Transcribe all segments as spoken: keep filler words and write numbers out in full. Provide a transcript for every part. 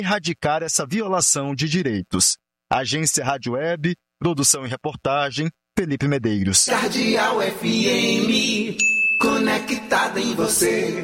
erradicar essa violação de direitos. Agência Rádio Web, produção e reportagem, Felipe Medeiros. Cardeal F M, conectada em você.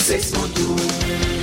seis ponto um.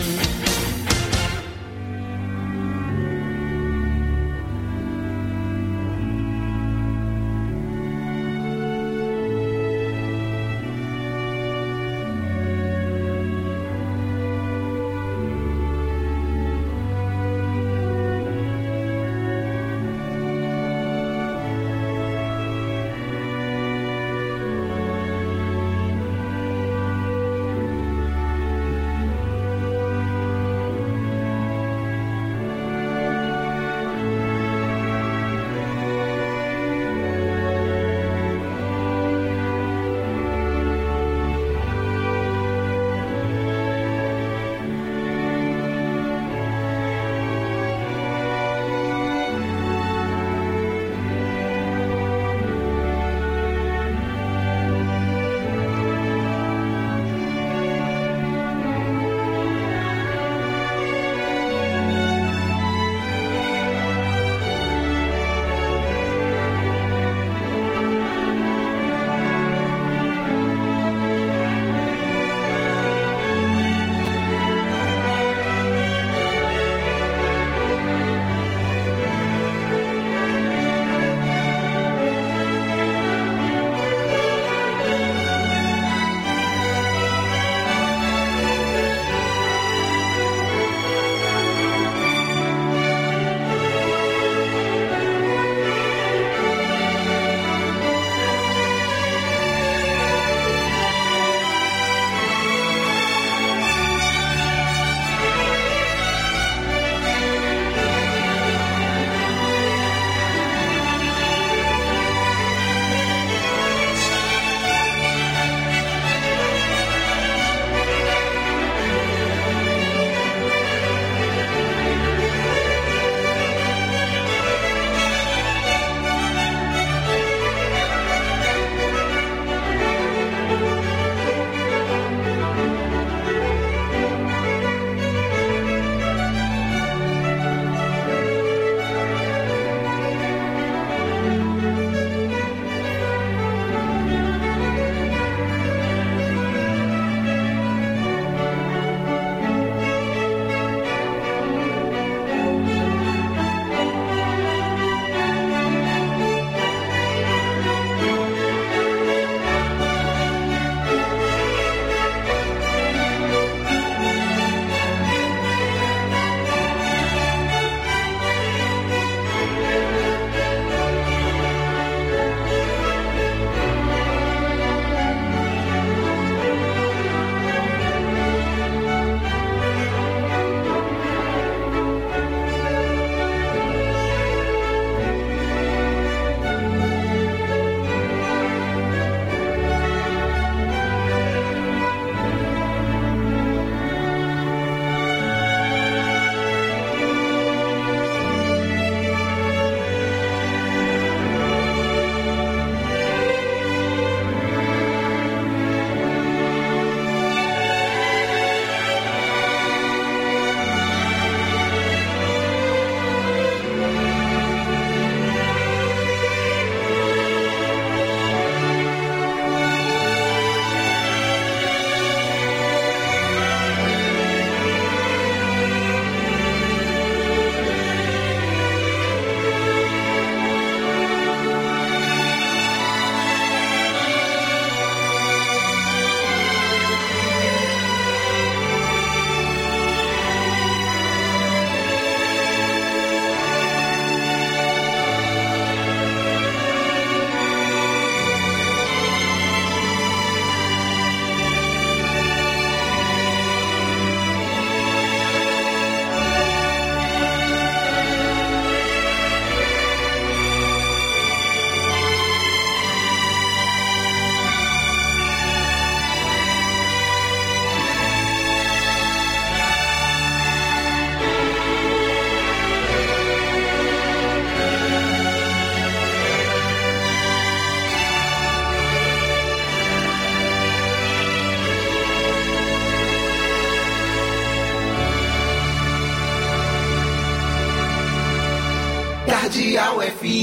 Cardeal F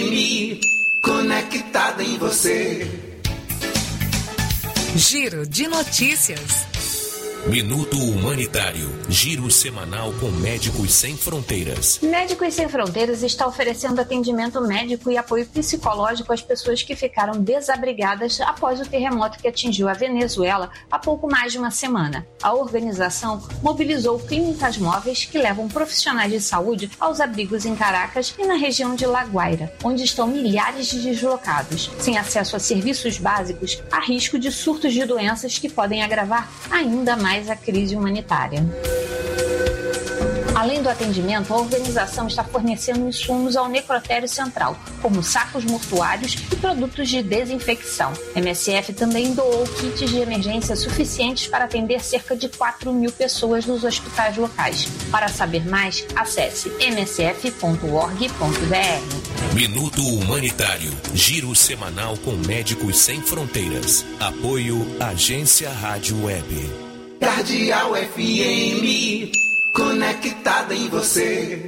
M, conectada em você. Giro de notícias. Minuto Humanitário, giro semanal com Médicos Sem Fronteiras. Médicos Sem Fronteiras está oferecendo atendimento médico e apoio psicológico às pessoas que ficaram desabrigadas após o terremoto que atingiu a Venezuela há pouco mais de uma semana. A organização mobilizou clínicas móveis que levam profissionais de saúde aos abrigos em Caracas e na região de La Guaira, onde estão milhares de deslocados. Sem acesso a serviços básicos, há risco de surtos de doenças que podem agravar ainda mais a crise humanitária. Além do atendimento, a organização está fornecendo insumos ao necrotério central, como sacos mortuários e produtos de desinfecção. A M S F também doou kits de emergência suficientes para atender cerca de quatro mil pessoas nos hospitais locais. Para saber mais, acesse m s f ponto org ponto b r. Minuto Humanitário, giro semanal com Médicos Sem Fronteiras. Apoio Agência Rádio Web. Cardeal F M, conectada em você.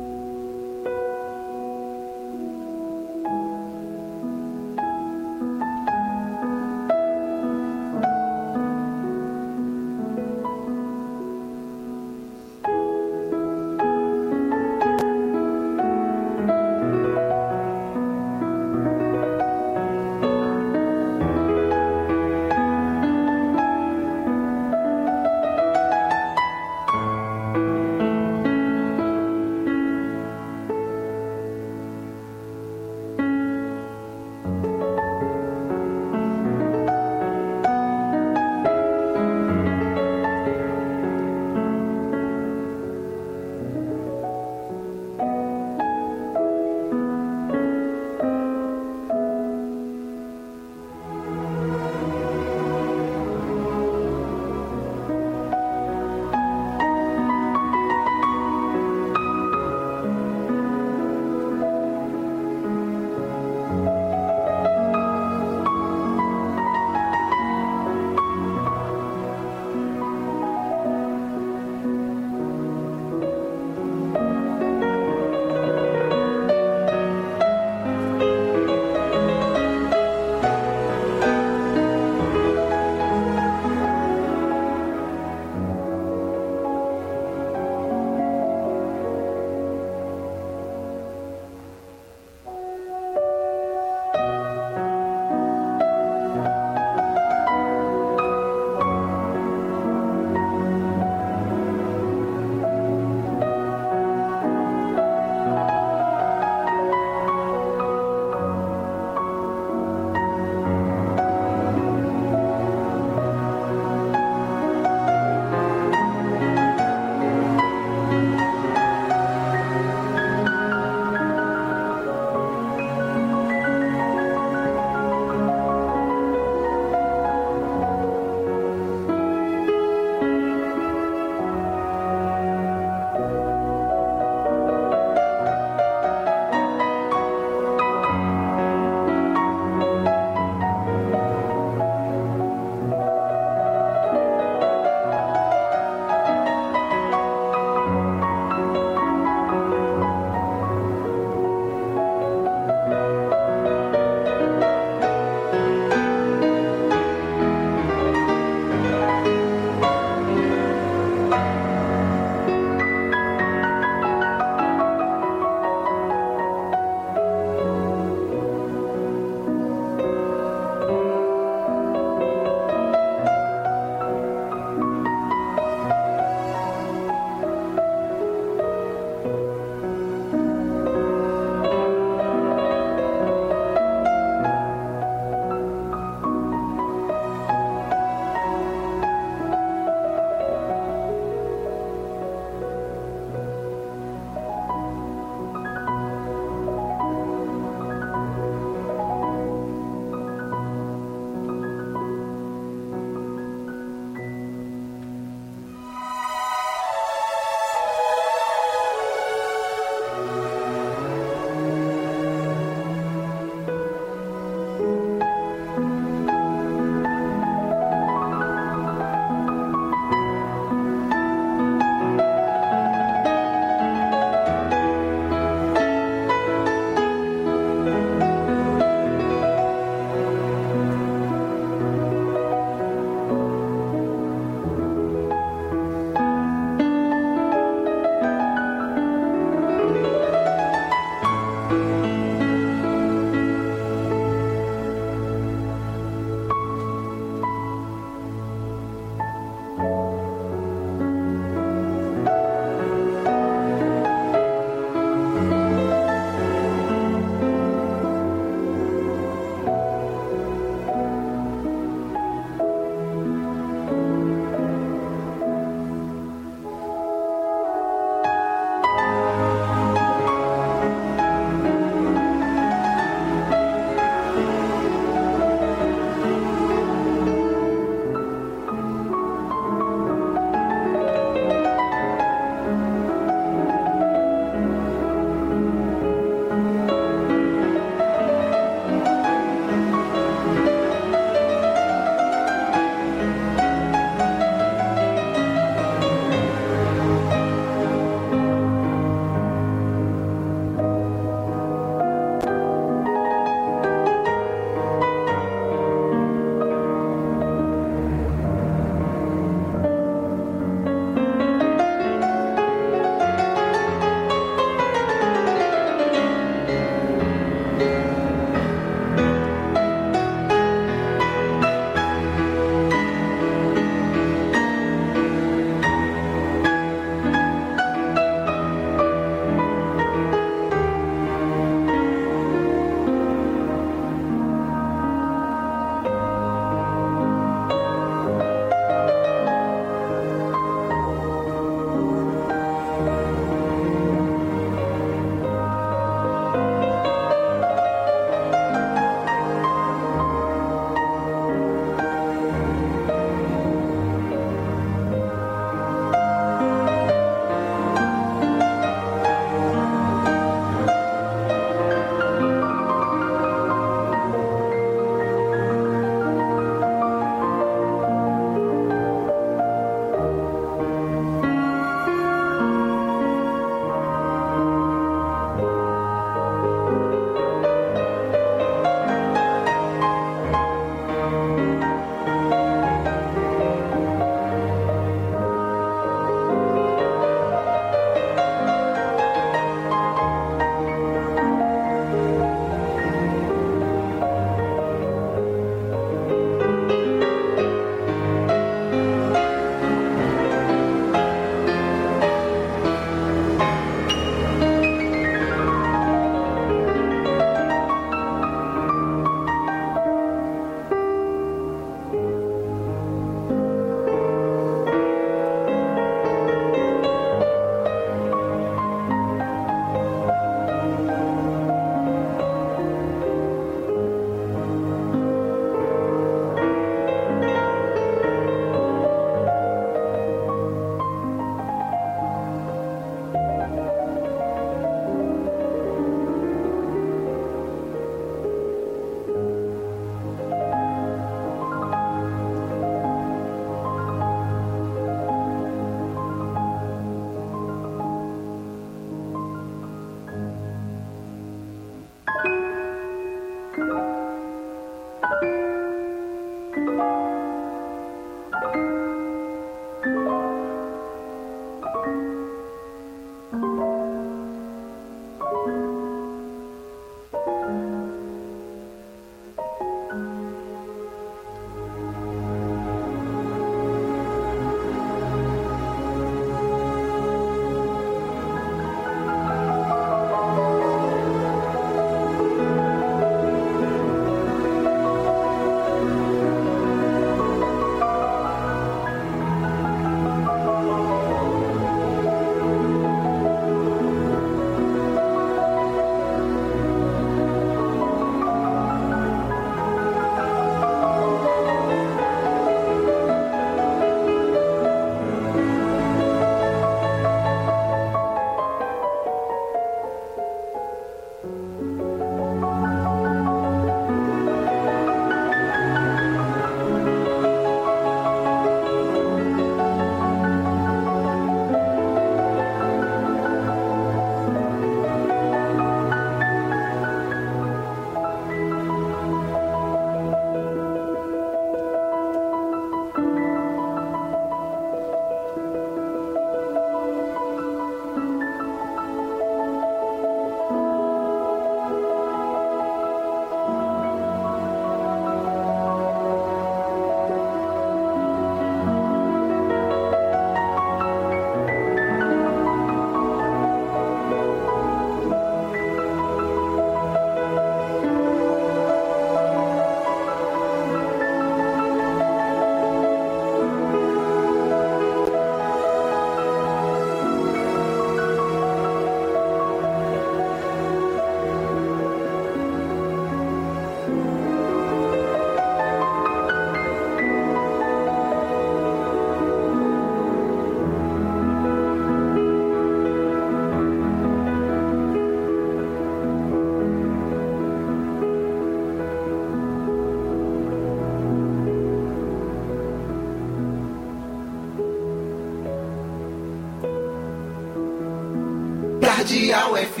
Cardeal F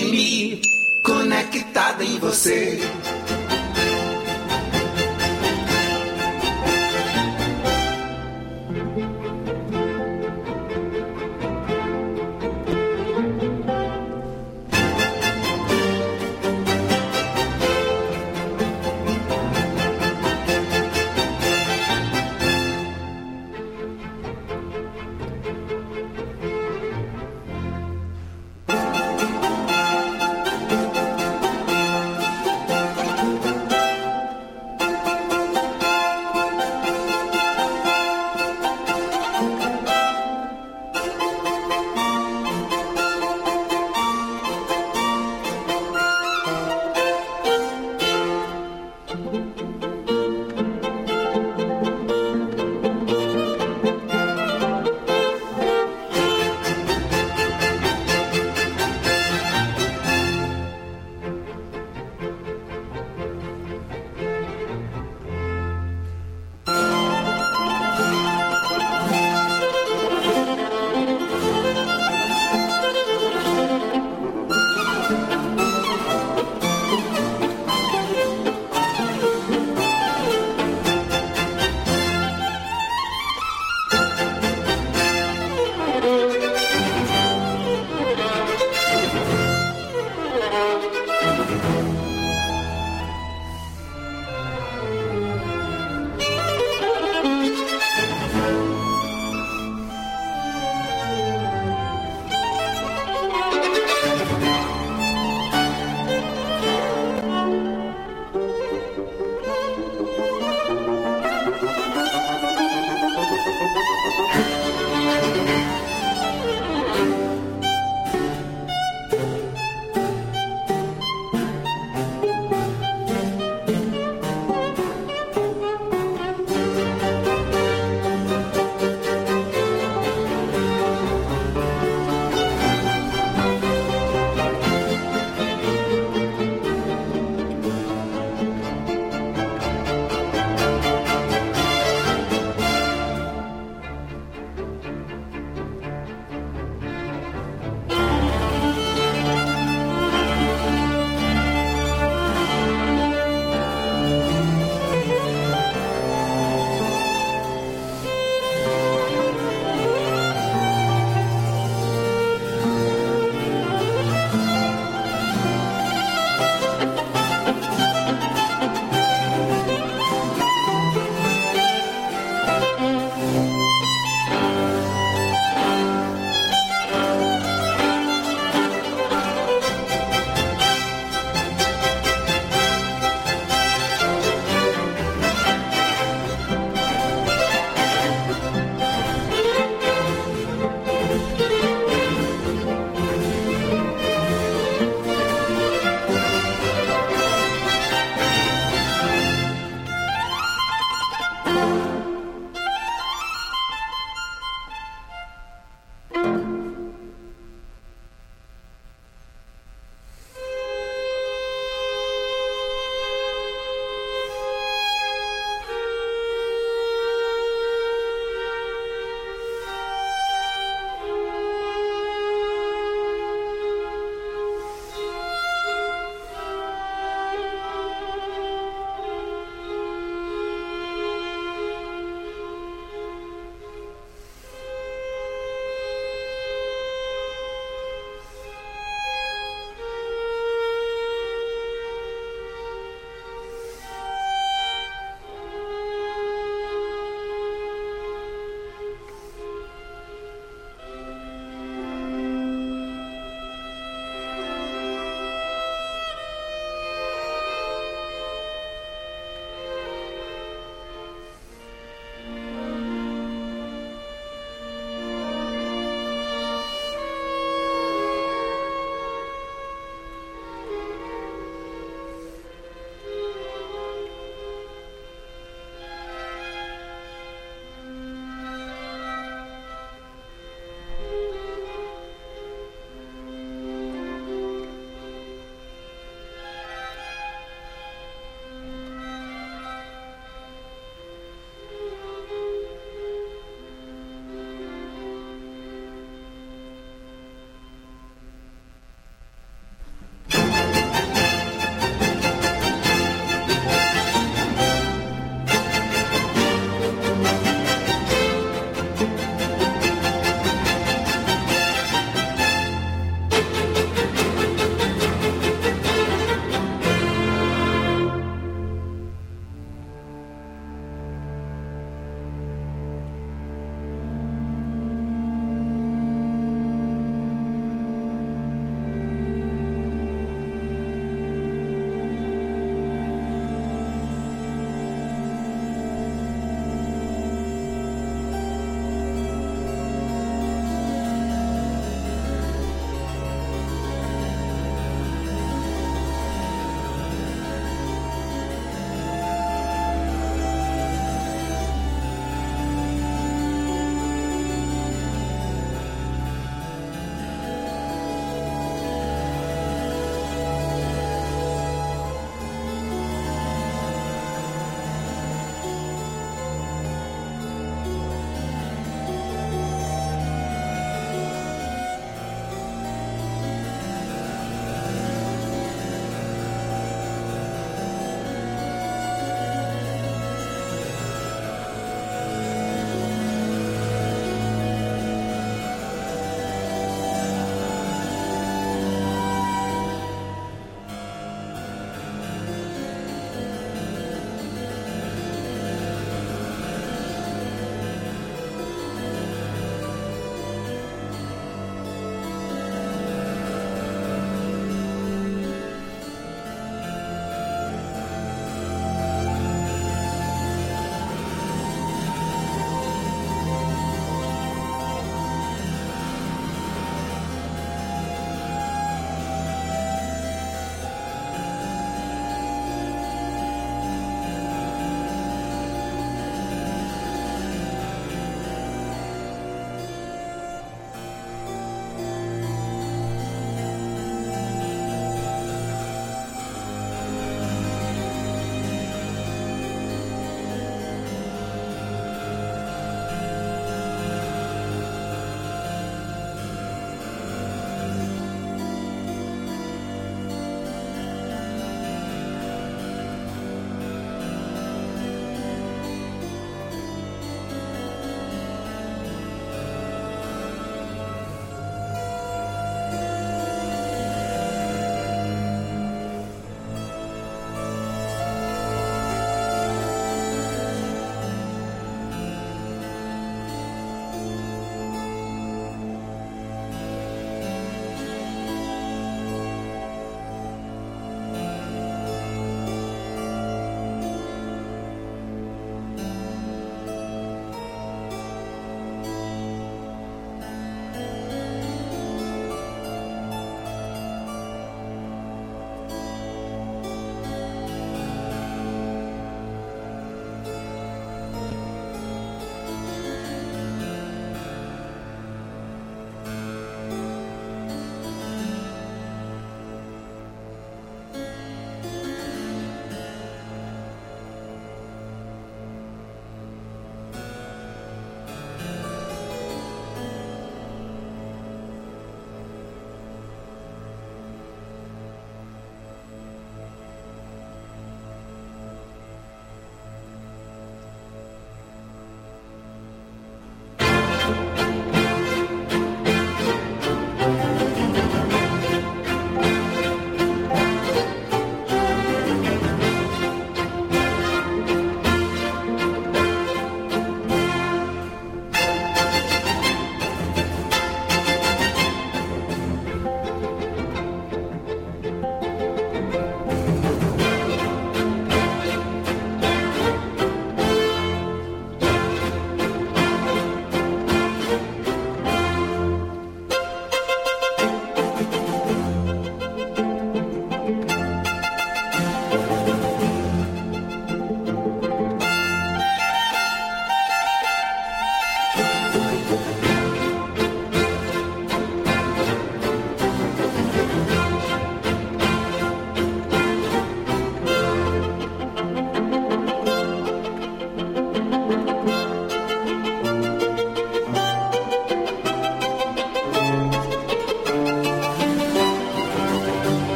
M, conectada em você.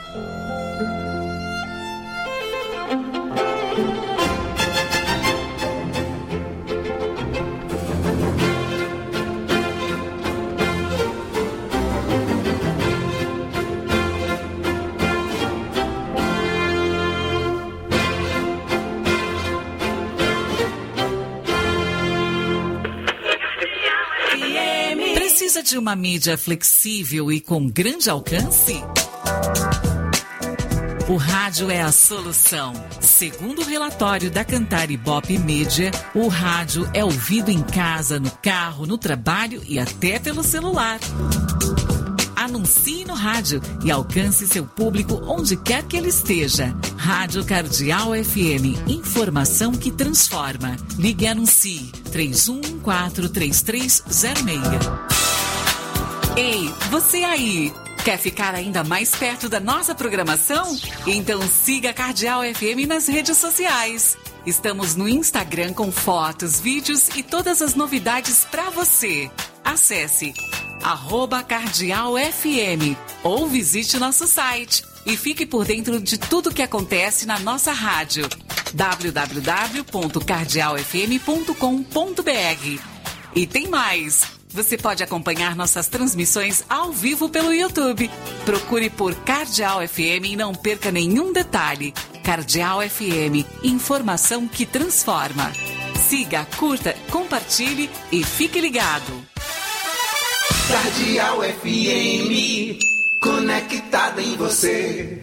Precisa de uma mídia flexível e com grande alcance? O rádio é a solução. Segundo o relatório da Cantar Ibope Mídia, o rádio é ouvido em casa, no carro, no trabalho e até pelo celular. Anuncie no rádio e alcance seu público onde quer que ele esteja. Rádio Cardeal F M, informação que transforma. Ligue e anuncie três um um quatro, três três zero seis. Ei, você aí! Quer ficar ainda mais perto da nossa programação? Então siga a Cardeal F M nas redes sociais. Estamos no Instagram com fotos, vídeos e todas as novidades para você. Acesse arroba Cardeal F M ou visite nosso site e fique por dentro de tudo que acontece na nossa rádio. w w w ponto cardeal f m ponto com ponto b r. E tem mais! Você pode acompanhar nossas transmissões ao vivo pelo YouTube. Procure por Cardeal F M e não perca nenhum detalhe. Cardeal F M, informação que transforma. Siga, curta, compartilhe e fique ligado. Cardeal F M, conectada em você.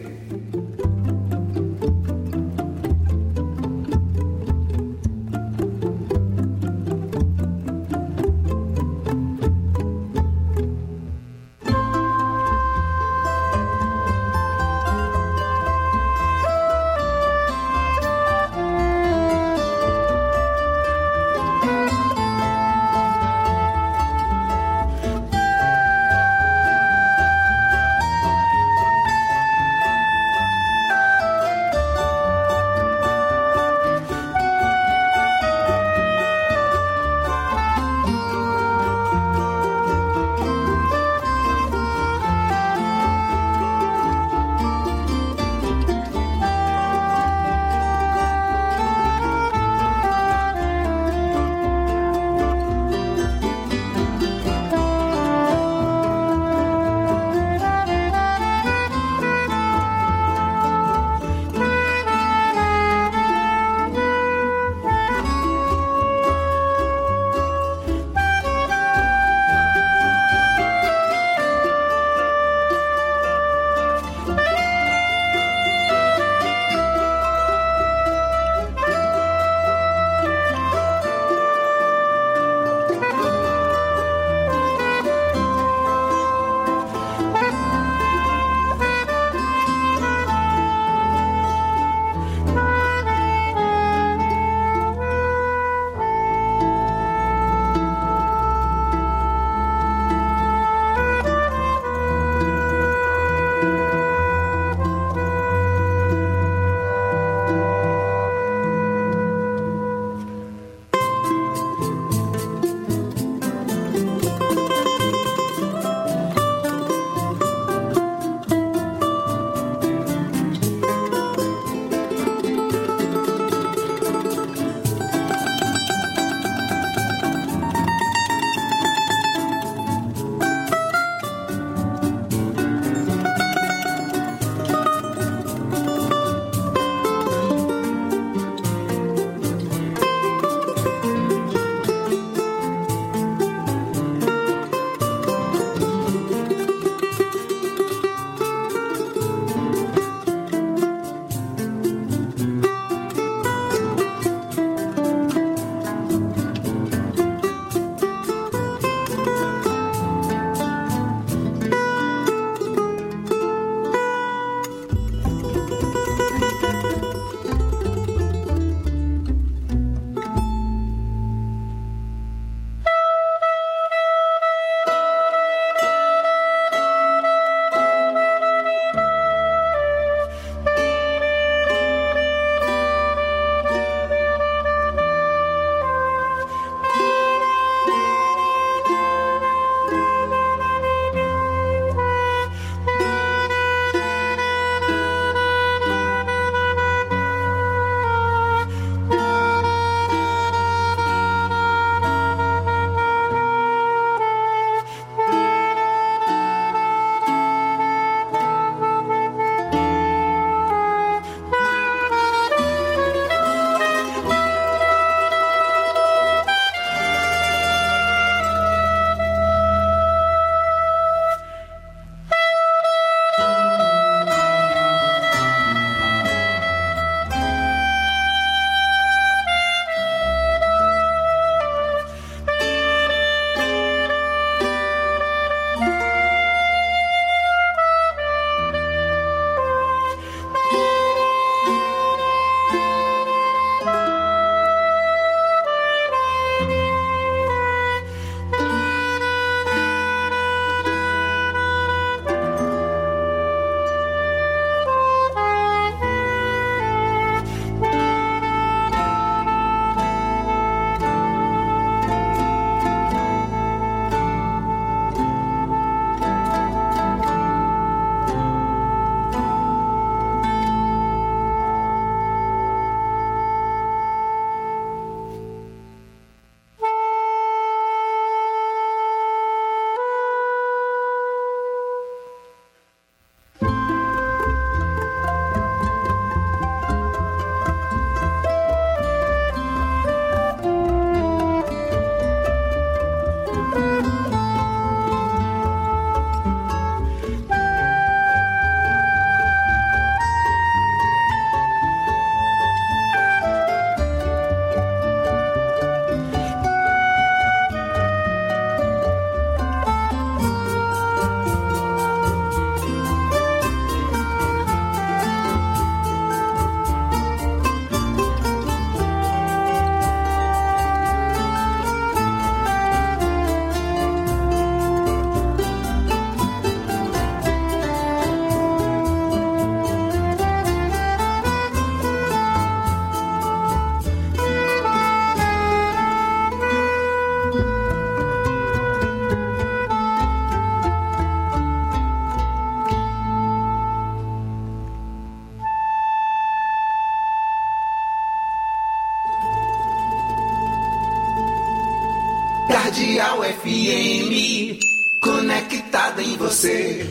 F M, conectada em você.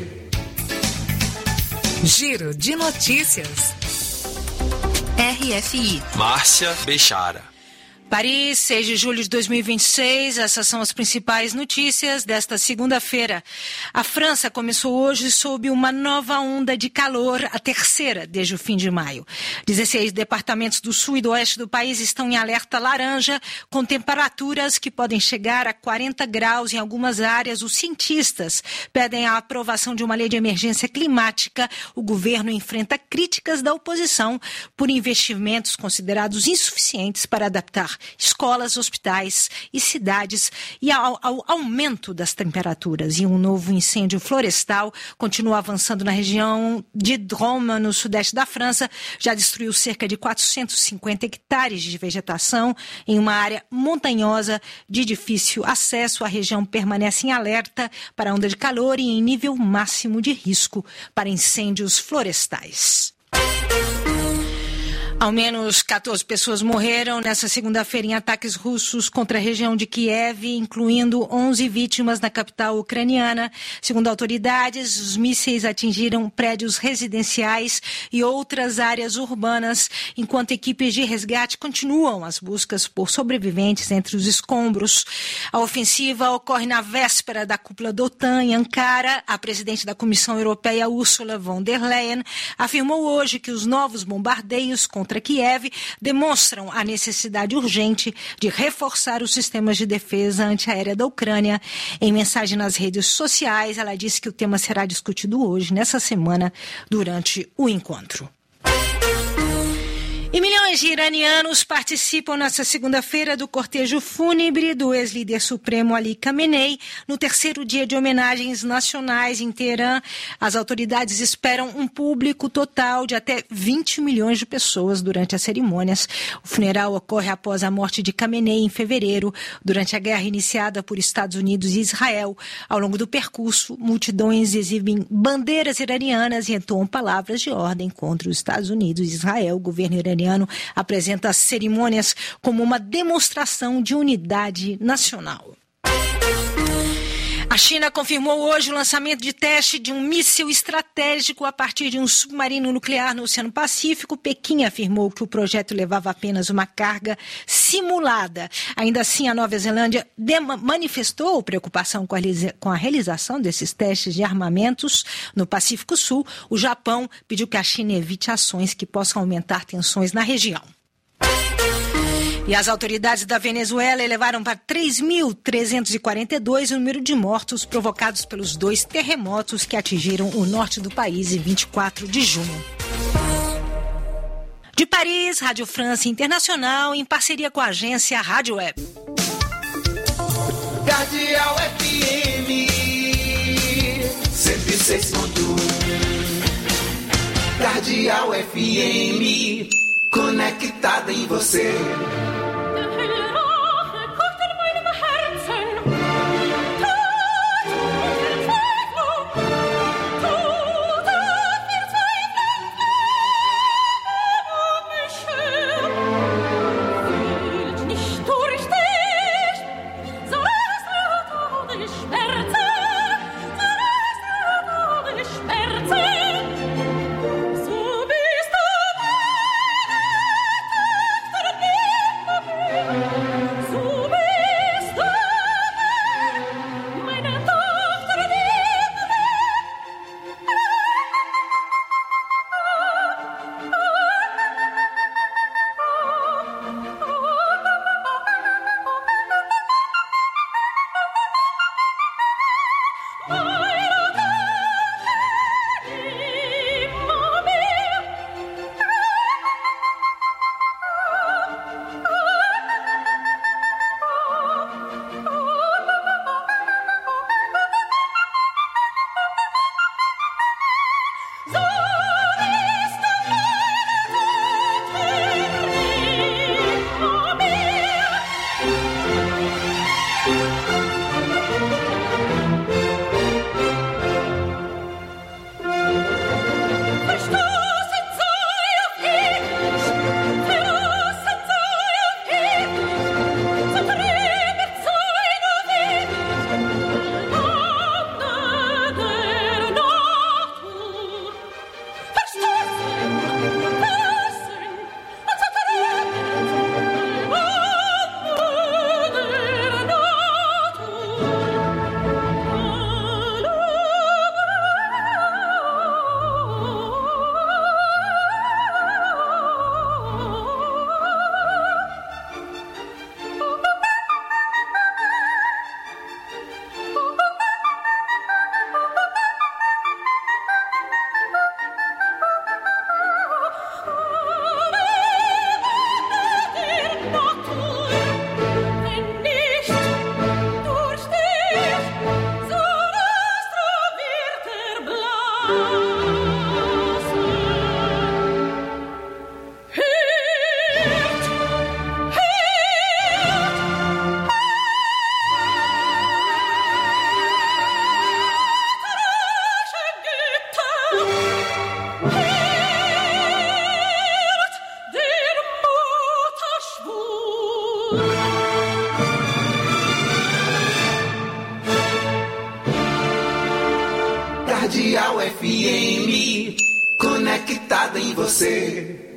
Giro de notícias. R F I. Márcia Bechara. Paris, seis de julho de dois mil e vinte e seis, essas são as principais notícias desta segunda-feira. A França começou hoje sob uma nova onda de calor, a terceira desde o fim de maio. dezesseis departamentos do sul e do oeste do país estão em alerta laranja, com temperaturas que podem chegar a quarenta graus em algumas áreas. Os cientistas pedem a aprovação de uma lei de emergência climática. O governo enfrenta críticas da oposição por investimentos considerados insuficientes para adaptar escolas, hospitais e cidades e ao, ao aumento das temperaturas. E um novo incêndio florestal continua avançando na região de Drôme, no sudeste da França. Já destruiu cerca de quatrocentos e cinquenta hectares de vegetação em uma área montanhosa de difícil acesso. A região permanece em alerta para onda de calor e em nível máximo de risco para incêndios florestais. Ao menos quatorze pessoas morreram nesta segunda-feira em ataques russos contra a região de Kiev, incluindo onze vítimas na capital ucraniana. Segundo autoridades, os mísseis atingiram prédios residenciais e outras áreas urbanas, enquanto equipes de resgate continuam as buscas por sobreviventes entre os escombros. A ofensiva ocorre na véspera da cúpula da OTAN em Ankara. A presidente da Comissão Europeia, Ursula von der Leyen, afirmou hoje que os novos bombardeios contra contra Kiev demonstram a necessidade urgente de reforçar os sistemas de defesa antiaérea da Ucrânia. Em mensagem nas redes sociais, ela disse que o tema será discutido hoje, nessa semana, durante o encontro. E milhões de iranianos participam nesta segunda-feira do cortejo fúnebre do ex-líder supremo Ali Khamenei, no terceiro dia de homenagens nacionais em Teherã. As autoridades esperam um público total de até vinte milhões de pessoas durante as cerimônias. O funeral ocorre após a morte de Khamenei em fevereiro, durante a guerra iniciada por Estados Unidos e Israel. Ao longo do percurso, multidões exibem bandeiras iranianas e entoam palavras de ordem contra os Estados Unidos e Israel. O governo iraniano apresenta as cerimônias como uma demonstração de unidade nacional. A China confirmou hoje o lançamento de teste de um míssil estratégico a partir de um submarino nuclear no Oceano Pacífico. Pequim afirmou que o projeto levava apenas uma carga simulada. Ainda assim, a Nova Zelândia manifestou preocupação com a, com a realização desses testes de armamentos no Pacífico Sul. O Japão pediu que a China evite ações que possam aumentar tensões na região. E as autoridades da Venezuela elevaram para três mil trezentos e quarenta e dois o número de mortos provocados pelos dois terremotos que atingiram o norte do país em vinte e quatro de junho. De Paris, Rádio França Internacional, em parceria com a agência Rádio Web. Cardeal F M cento e seis ponto um. Cardeal F M, conectada em você. Cardeal F M, conectado em você.